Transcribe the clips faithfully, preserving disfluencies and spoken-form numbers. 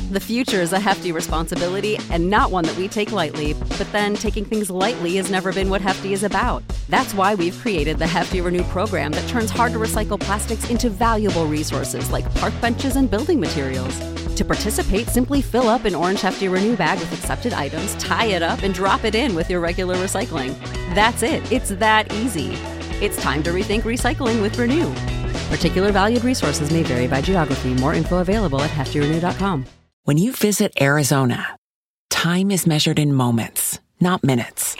The future is a hefty responsibility and not one that we take lightly, but then taking things lightly has never been what Hefty is about. That's why we've created the Hefty Renew program that turns hard-to-recycle plastics into valuable resources like park benches and building materials. To participate, simply fill up an orange Hefty Renew bag with accepted items, tie it up, and drop it in with your regular recycling. That's it. It's that easy. It's time to rethink recycling with Renew. Particular valued resources may vary by geography. More info available at hefty renew dot com. When you visit Arizona, time is measured in moments, not minutes.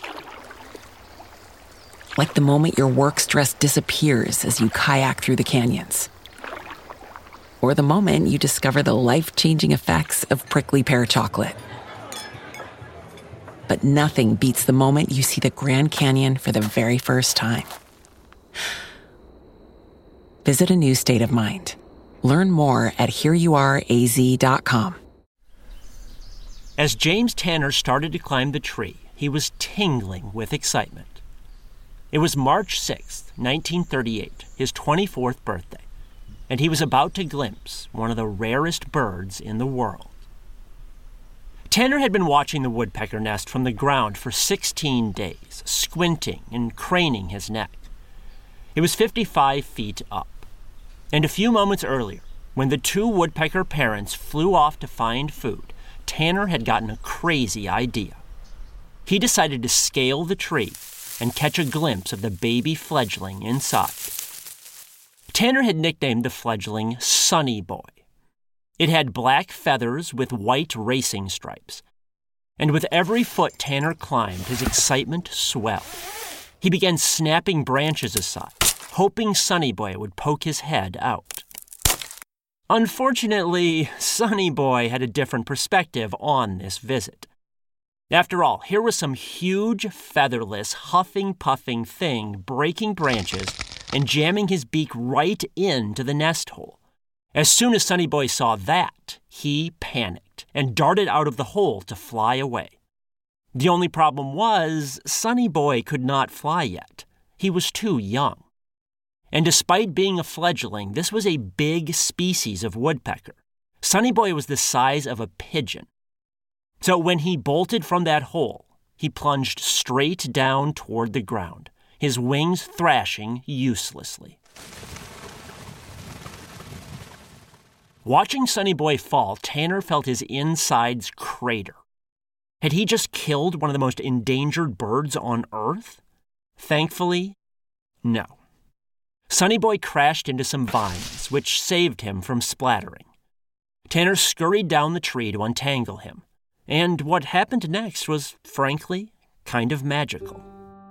Like the moment your work stress disappears as you kayak through the canyons. Or the moment you discover the life-changing effects of prickly pear chocolate. But nothing beats the moment you see the Grand Canyon for the very first time. Visit a new state of mind. Learn more at here you are a z dot com. As James Tanner started to climb the tree, he was tingling with excitement. It was March sixth, nineteen thirty-eight, his twenty-fourth birthday, and he was about to glimpse one of the rarest birds in the world. Tanner had been watching the woodpecker nest from the ground for sixteen days, squinting and craning his neck. It was fifty-five feet up. And a few moments earlier, when the two woodpecker parents flew off to find food, Tanner had gotten a crazy idea. He decided to scale the tree and catch a glimpse of the baby fledgling inside. Tanner had nicknamed the fledgling Sonny Boy. It had black feathers with white racing stripes. And with every foot Tanner climbed, his excitement swelled. He began snapping branches aside, hoping Sonny Boy would poke his head out. Unfortunately, Sonny Boy had a different perspective on this visit. After all, here was some huge, featherless, huffing, puffing thing breaking branches and jamming his beak right into the nest hole. As soon as Sonny Boy saw that, he panicked and darted out of the hole to fly away. The only problem was, Sonny Boy could not fly yet. He was too young. And despite being a fledgling, this was a big species of woodpecker. Sonny Boy was the size of a pigeon. So when he bolted from that hole, he plunged straight down toward the ground, his wings thrashing uselessly. Watching Sonny Boy fall, Tanner felt his insides crater. Had he just killed one of the most endangered birds on Earth? Thankfully, no. Sonny Boy crashed into some vines, which saved him from splattering. Tanner scurried down the tree to untangle him, and what happened next was, frankly, kind of magical.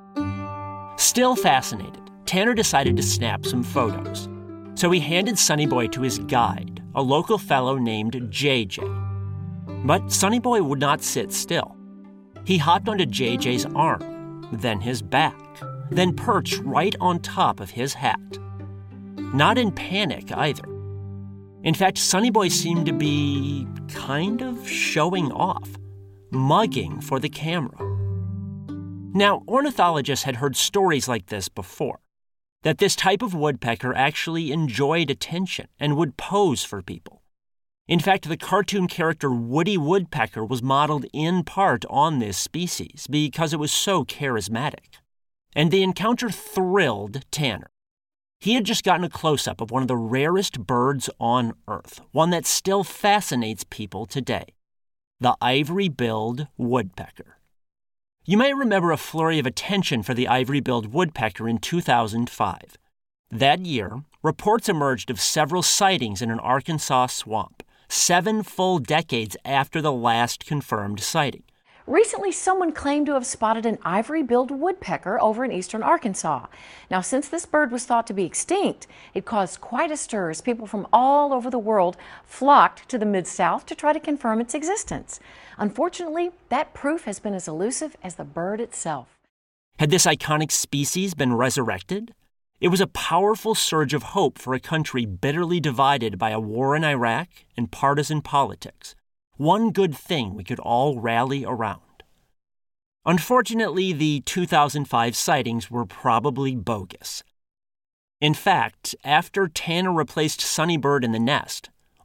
Still fascinated, Tanner decided to snap some photos. So he handed Sonny Boy to his guide, a local fellow named J J. But Sonny Boy would not sit still. He hopped onto J J's arm, then his back, then perched right on top of his hat. Not in panic either. In fact, Sonny Boy seemed to be kind of showing off, mugging for the camera. Now, ornithologists had heard stories like this before, that this type of woodpecker actually enjoyed attention and would pose for people. In fact, the cartoon character Woody Woodpecker was modeled in part on this species because it was so charismatic. And the encounter thrilled Tanner. He had just gotten a close-up of one of the rarest birds on Earth, one that still fascinates people today, the ivory-billed woodpecker. You may remember a flurry of attention for the ivory-billed woodpecker in two thousand five. That year, reports emerged of several sightings in an Arkansas swamp, seven full decades after the last confirmed sighting. Recently, someone claimed to have spotted an ivory-billed woodpecker over in eastern Arkansas. Now, since this bird was thought to be extinct, it caused quite a stir as people from all over the world flocked to the Mid-South to try to confirm its existence. Unfortunately, that proof has been as elusive as the bird itself. Had this iconic species been resurrected? It was a powerful surge of hope for a country bitterly divided by a war in Iraq and partisan politics. One good thing we could all rally around. Unfortunately, the two thousand five sightings were probably bogus. In fact, after Tanner replaced Sonny Bird in the nest,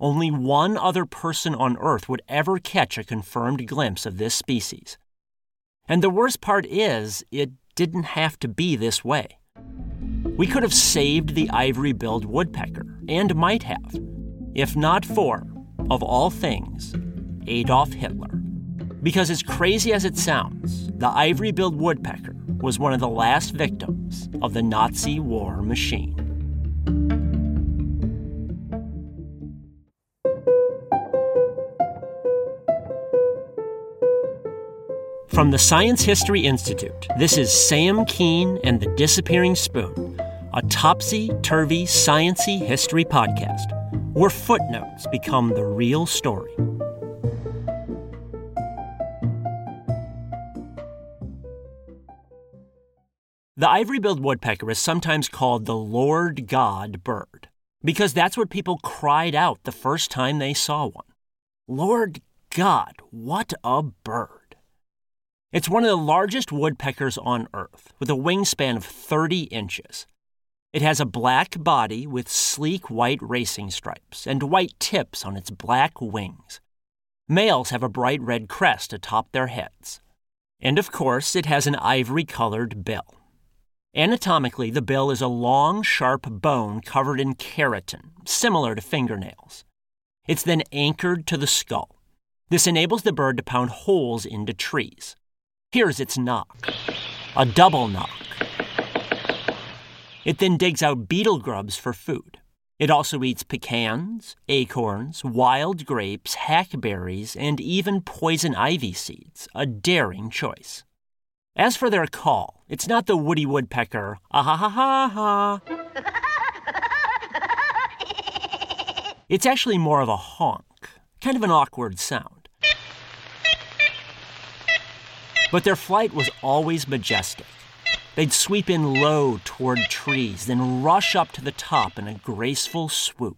only one other person on Earth would ever catch a confirmed glimpse of this species. And the worst part is, it didn't have to be this way. We could have saved the ivory-billed woodpecker, and might have, if not for, of all things, Adolf Hitler. Because as crazy as it sounds, the ivory-billed woodpecker was one of the last victims of the Nazi war machine. From the Science History Institute, this is Sam Keene and the Disappearing Spoon, a topsy-turvy, science-y history podcast, where footnotes become the real story. The ivory-billed woodpecker is sometimes called the Lord God bird, because that's what people cried out the first time they saw one. Lord God, what a bird! It's one of the largest woodpeckers on Earth, with a wingspan of thirty inches. It has a black body with sleek white racing stripes and white tips on its black wings. Males have a bright red crest atop their heads. And of course, it has an ivory-colored bill. Anatomically, the bill is a long, sharp bone covered in keratin, similar to fingernails. It's then anchored to the skull. This enables the bird to pound holes into trees. Here's its knock, a double knock. It then digs out beetle grubs for food. It also eats pecans, acorns, wild grapes, hackberries, and even poison ivy seeds, a daring choice. As for their call, it's not the woody woodpecker, ah-ha-ha-ha-ha. It's actually more of a honk, kind of an awkward sound. But their flight was always majestic. They'd sweep in low toward trees, then rush up to the top in a graceful swoop.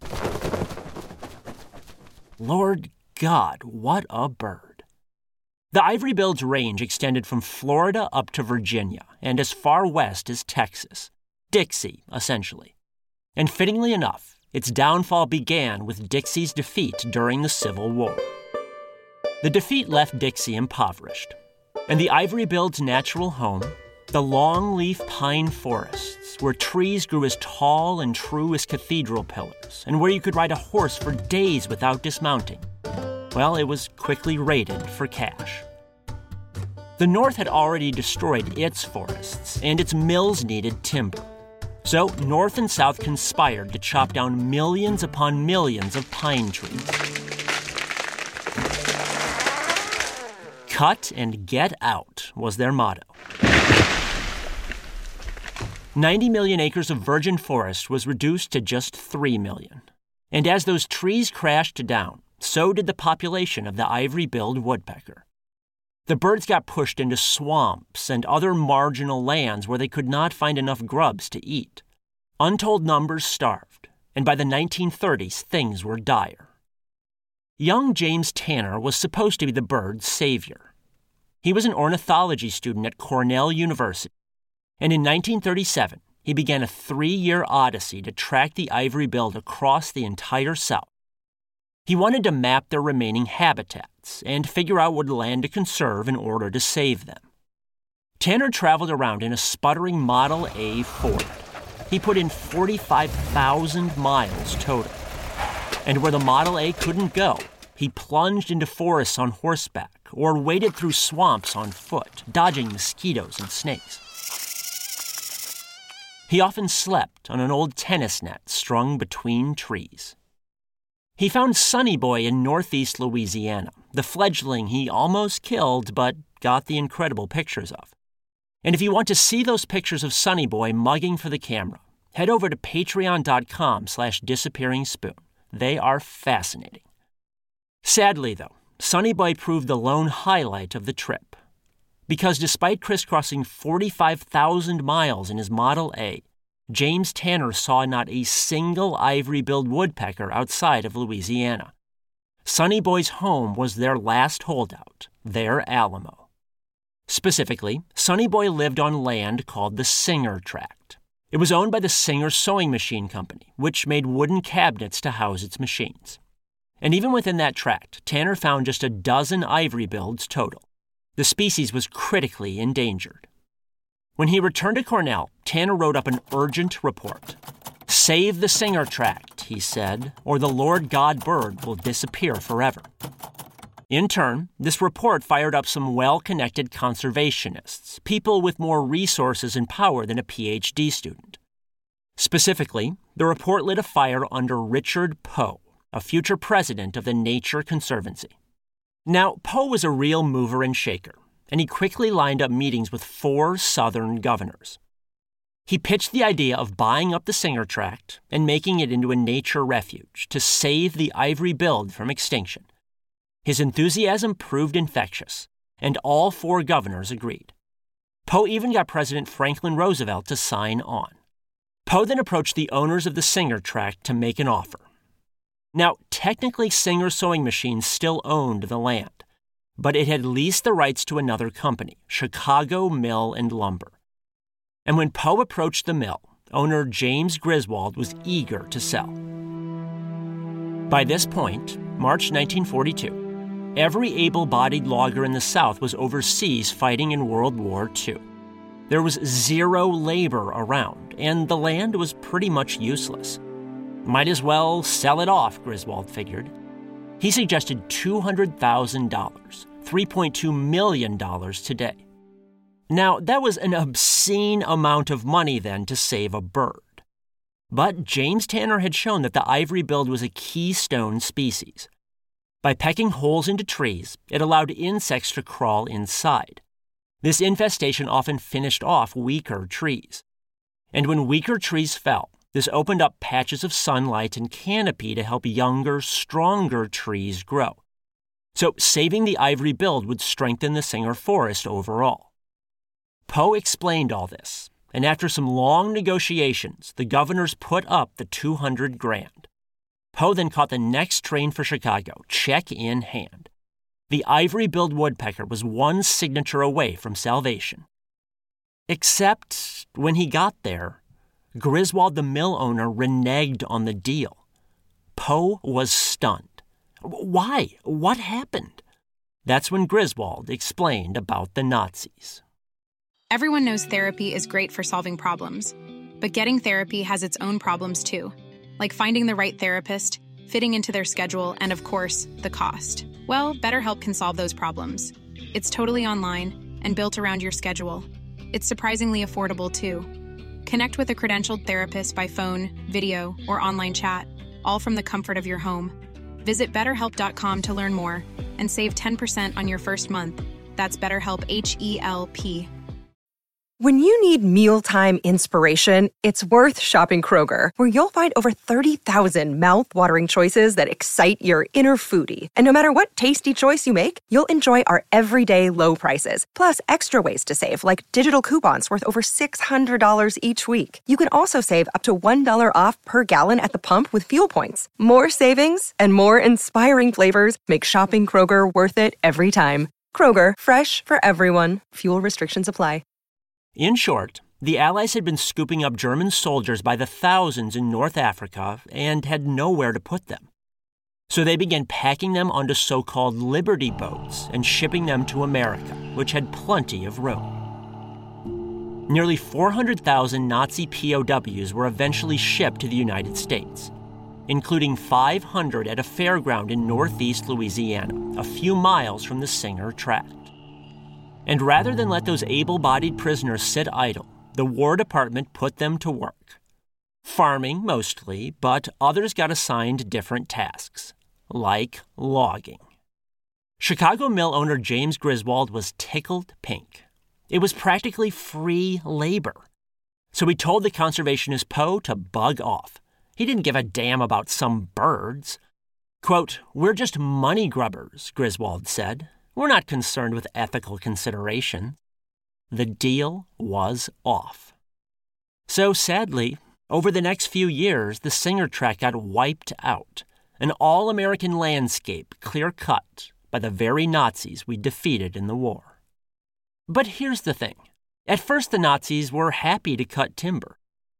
Lord God, what a bird. The ivory-billed's range extended from Florida up to Virginia, and as far west as Texas. Dixie, essentially. And fittingly enough, its downfall began with Dixie's defeat during the Civil War. The defeat left Dixie impoverished. And the ivory-billed's natural home, the longleaf pine forests, where trees grew as tall and true as cathedral pillars, and where you could ride a horse for days without dismounting, well, it was quickly raided for cash. The North had already destroyed its forests, and its mills needed timber. So North and South conspired to chop down millions upon millions of pine trees. Cut and get out was their motto. ninety million acres of virgin forest was reduced to just three million. And as those trees crashed down, so did the population of the ivory-billed woodpecker. The birds got pushed into swamps and other marginal lands where they could not find enough grubs to eat. Untold numbers starved, and by the nineteen thirties, things were dire. Young James Tanner was supposed to be the bird's savior. He was an ornithology student at Cornell University, and in nineteen thirty-seven, he began a three-year odyssey to track the ivory-billed across the entire South. He wanted to map their remaining habitats and figure out what land to conserve in order to save them. Tanner traveled around in a sputtering Model A Ford. He put in forty-five thousand miles total. And where the Model A couldn't go, he plunged into forests on horseback or waded through swamps on foot, dodging mosquitoes and snakes. He often slept on an old tennis net strung between trees. He found Sonny Boy in northeast Louisiana, the fledgling he almost killed but got the incredible pictures of. And if you want to see those pictures of Sonny Boy mugging for the camera, head over to patreon.com slash disappearing spoon. They are fascinating. Sadly, though, Sonny Boy proved the lone highlight of the trip. Because despite crisscrossing forty-five thousand miles in his Model A, James Tanner saw not a single ivory-billed woodpecker outside of Louisiana. Sonny Boy's home was their last holdout, their Alamo. Specifically, Sonny Boy lived on land called the Singer Tract. It was owned by the Singer Sewing Machine Company, which made wooden cabinets to house its machines. And even within that tract, Tanner found just a dozen ivory-bills total. The species was critically endangered. When he returned to Cornell, Tanner wrote up an urgent report. "Save the Singer tract," he said, "or the Lord God bird will disappear forever." In turn, this report fired up some well-connected conservationists, people with more resources and power than a P H D student. Specifically, the report lit a fire under Richard Poe, a future president of the Nature Conservancy. Now, Poe was a real mover and shaker, and he quickly lined up meetings with four Southern governors. He pitched the idea of buying up the Singer tract and making it into a nature refuge to save the ivory-billed from extinction. His enthusiasm proved infectious, and all four governors agreed. Poe even got President Franklin Roosevelt to sign on. Poe then approached the owners of the Singer tract to make an offer. Now, technically, Singer sewing machines still owned the land, but it had leased the rights to another company, Chicago Mill and Lumber. And when Poe approached the mill, owner James Griswold was eager to sell. By this point, March nineteen forty-two, every able-bodied logger in the South was overseas fighting in World War Two. There was zero labor around, and the land was pretty much useless. Might as well sell it off, Griswold figured. He suggested two hundred thousand dollars, three point two million dollars today. Now, that was an obscene amount of money then to save a bird. But James Tanner had shown that the ivory-billed was a keystone species. By pecking holes into trees, it allowed insects to crawl inside. This infestation often finished off weaker trees. And when weaker trees fell, this opened up patches of sunlight and canopy to help younger, stronger trees grow. So saving the ivory-billed would strengthen the Singer forest overall. Poe explained all this, and after some long negotiations, the governors put up the two hundred grand. Poe then caught the next train for Chicago, check in hand. The ivory-billed woodpecker was one signature away from salvation. Except when he got there, Griswold, the mill owner, reneged on the deal. Poe was stunned. Why? What happened? That's when Griswold explained about the Nazis. Everyone knows therapy is great for solving problems, but getting therapy has its own problems too, like finding the right therapist, fitting into their schedule, and of course, the cost. Well, BetterHelp can solve those problems. It's totally online and built around your schedule. It's surprisingly affordable too. Connect with a credentialed therapist by phone, video, or online chat, all from the comfort of your home. Visit better help dot com to learn more and save ten percent on your first month. That's BetterHelp, H E L P. When you need mealtime inspiration, it's worth shopping Kroger, where you'll find over thirty thousand mouth-watering choices that excite your inner foodie. And no matter what tasty choice you make, you'll enjoy our everyday low prices, plus extra ways to save, like digital coupons worth over six hundred dollars each week. You can also save up to one dollar off per gallon at the pump with fuel points. More savings and more inspiring flavors make shopping Kroger worth it every time. Kroger, fresh for everyone. Fuel restrictions apply. In short, the Allies had been scooping up German soldiers by the thousands in North Africa and had nowhere to put them. So they began packing them onto so-called Liberty boats and shipping them to America, which had plenty of room. Nearly four hundred thousand Nazi P O Ws were eventually shipped to the United States, including five hundred at a fairground in northeast Louisiana, a few miles from the Singer tract. And rather than let those able-bodied prisoners sit idle, the War Department put them to work. Farming, mostly, but others got assigned different tasks, like logging. Chicago mill owner James Griswold was tickled pink. It was practically free labor. So he told the conservationist Poe to bug off. He didn't give a damn about some birds. Quote, "We're just money grubbers," Griswold said. "We're not concerned with ethical consideration." The deal was off. So sadly, over the next few years, the Singer tract got wiped out, an all-American landscape clear-cut by the very Nazis we defeated in the war. But here's the thing. At first, the Nazis were happy to cut timber.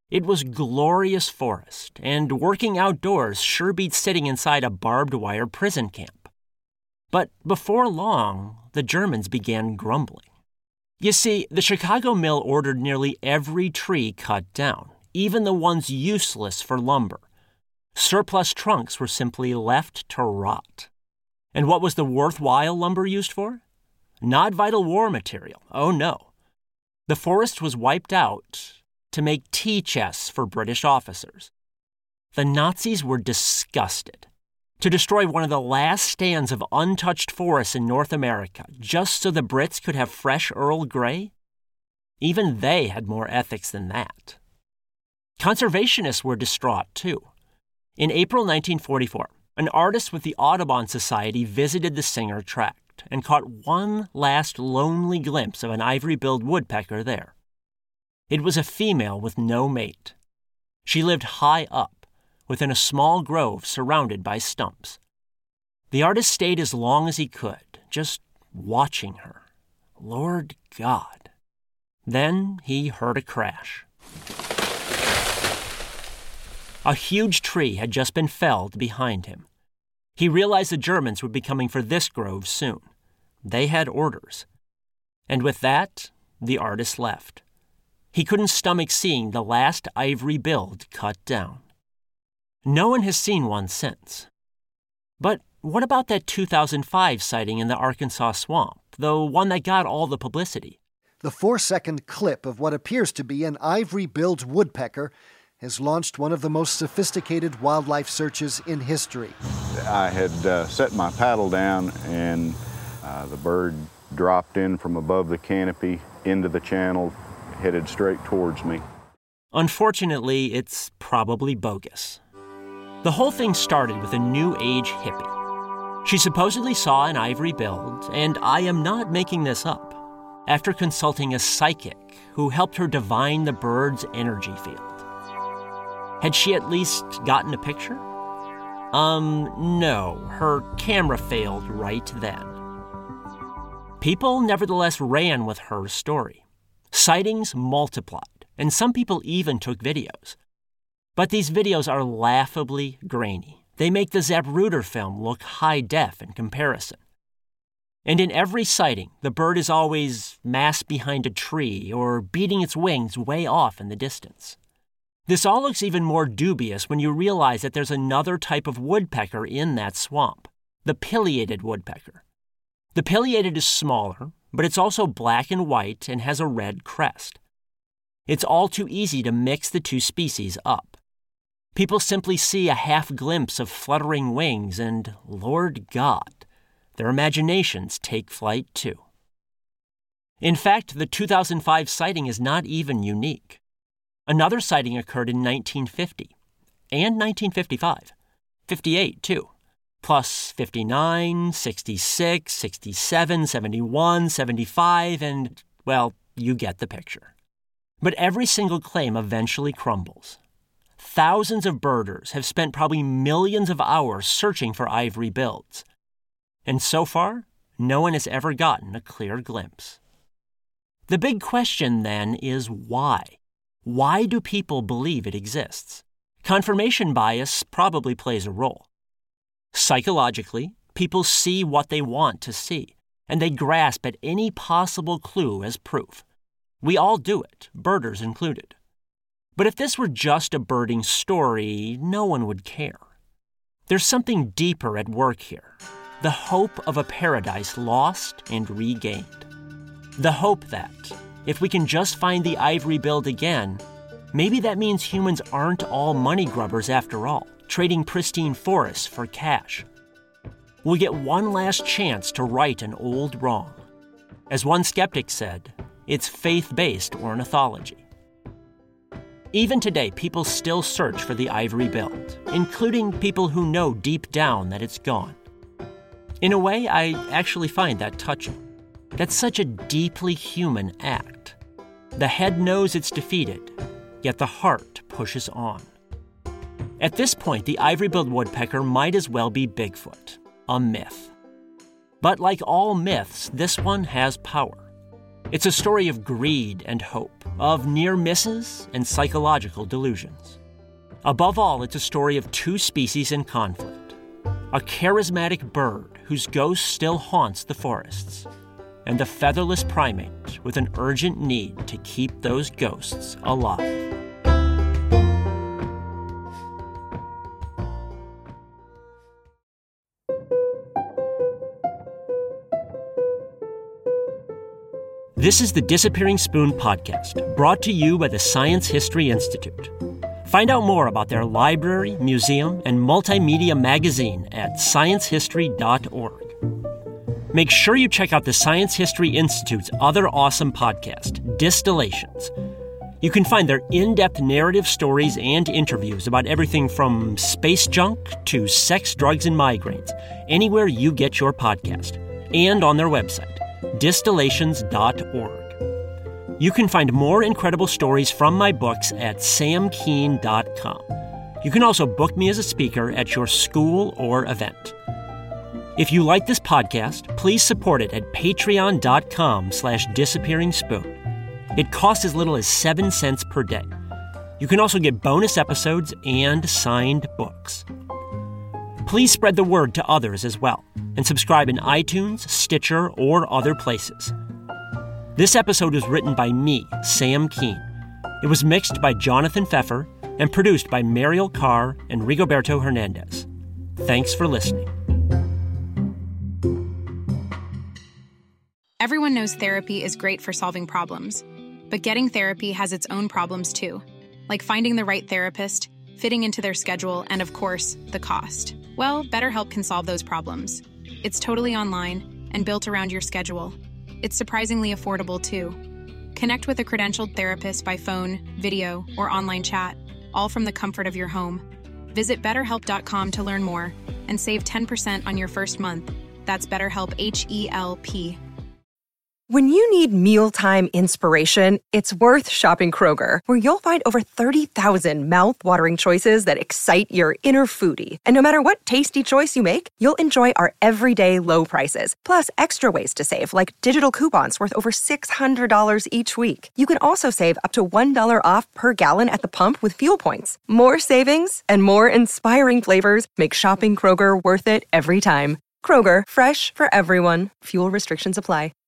It was glorious forest, and working outdoors sure beat sitting inside a barbed wire prison camp. But before long, the Germans began grumbling. You see, the Chicago mill ordered nearly every tree cut down, even the ones useless for lumber. Surplus trunks were simply left to rot. And what was the worthwhile lumber used for? Not vital war material, oh no. The forest was wiped out to make tea chests for British officers. The Nazis were disgusted. To destroy one of the last stands of untouched forests in North America just so the Brits could have fresh Earl Grey? Even they had more ethics than that. Conservationists were distraught, too. In April nineteen forty-four, an artist with the Audubon Society visited the Singer Tract and caught one last lonely glimpse of an ivory-billed woodpecker there. It was a female with no mate. She lived high up, within a small grove surrounded by stumps. The artist stayed as long as he could, just watching her. Lord God. Then he heard a crash. A huge tree had just been felled behind him. He realized the Germans would be coming for this grove soon. They had orders. And with that, the artist left. He couldn't stomach seeing the last ivory-billed cut down. No one has seen one since. But what about that two thousand five sighting in the Arkansas swamp, the one that got all the publicity? The four-second clip of what appears to be an ivory-billed woodpecker has launched one of the most sophisticated wildlife searches in history. I had uh, set my paddle down, and uh, the bird dropped in from above the canopy into the channel, headed straight towards me. Unfortunately, it's probably bogus. The whole thing started with a New Age hippie. She supposedly saw an ivory-billed, and I am not making this up, after consulting a psychic who helped her divine the bird's energy field. Had she at least gotten a picture? Um, no, her camera failed right then. People nevertheless ran with her story. Sightings multiplied, and some people even took videos. But these videos are laughably grainy. They make the Zapruder film look high def in comparison. And in every sighting, the bird is always massed behind a tree or beating its wings way off in the distance. This all looks even more dubious when you realize that there's another type of woodpecker in that swamp, the pileated woodpecker. The pileated is smaller, but it's also black and white and has a red crest. It's all too easy to mix the two species up. People simply see a half glimpse of fluttering wings and, Lord God, their imaginations take flight too. In fact, the two thousand five sighting is not even unique. Another sighting occurred in nineteen fifty, and nineteen fifty-five, fifty-eight too, plus fifty-nine, sixty-six, sixty-seven, seventy-one, seventy-five, and, well, you get the picture. But every single claim eventually crumbles. Thousands of birders have spent probably millions of hours searching for ivory bills. And so far, no one has ever gotten a clear glimpse. The big question, then, is why? Why do people believe it exists? Confirmation bias probably plays a role. Psychologically, people see what they want to see, and they grasp at any possible clue as proof. We all do it, birders included. But if this were just a birding story, no one would care. There's something deeper at work here. The hope of a paradise lost and regained. The hope that, if we can just find the ivory-billed again, maybe that means humans aren't all money grubbers after all, trading pristine forests for cash. We'll get one last chance to right an old wrong. As one skeptic said, it's faith-based ornithology. Even today, people still search for the ivory-billed, including people who know deep down that it's gone. In a way, I actually find that touching. That's such a deeply human act. The head knows it's defeated, yet the heart pushes on. At this point, the ivory-billed woodpecker might as well be Bigfoot, a myth. But like all myths, this one has power. It's a story of greed and hope, of near misses and psychological delusions. Above all, it's a story of two species in conflict. A charismatic bird whose ghost still haunts the forests, and the featherless primate with an urgent need to keep those ghosts alive. This is the Disappearing Spoon podcast, brought to you by the Science History Institute. Find out more about their library, museum, and multimedia magazine at science history dot org. Make sure you check out the Science History Institute's other awesome podcast, Distillations. You can find their in-depth narrative stories and interviews about everything from space junk to sex, drugs, and migraines, anywhere you get your podcast, and on their website, distillations dot org. You can find more incredible stories from my books at sam keen dot com. You can also book me as a speaker at your school or event. If you like this podcast, please support it at patreon dot com slash disappearing spoon. It costs as little as seven cents per day. You can also get bonus episodes and signed books. Please spread the word to others as well, and subscribe in iTunes, Stitcher, or other places. This episode was written by me, Sam Keen. It was mixed by Jonathan Pfeffer and produced by Mariel Carr and Rigoberto Hernandez. Thanks for listening. Everyone knows therapy is great for solving problems, but getting therapy has its own problems too, like finding the right therapist, fitting into their schedule, and of course, the cost. Well, BetterHelp can solve those problems. It's totally online and built around your schedule. It's surprisingly affordable, too. Connect with a credentialed therapist by phone, video, or online chat, all from the comfort of your home. Visit better help dot com to learn more and save ten percent on your first month. That's BetterHelp, H E L P. When you need mealtime inspiration, it's worth shopping Kroger, where you'll find over thirty thousand mouth-watering choices that excite your inner foodie. And no matter what tasty choice you make, you'll enjoy our everyday low prices, plus extra ways to save, like digital coupons worth over six hundred dollars each week. You can also save up to one dollar off per gallon at the pump with fuel points. More savings and more inspiring flavors make shopping Kroger worth it every time. Kroger, fresh for everyone. Fuel restrictions apply.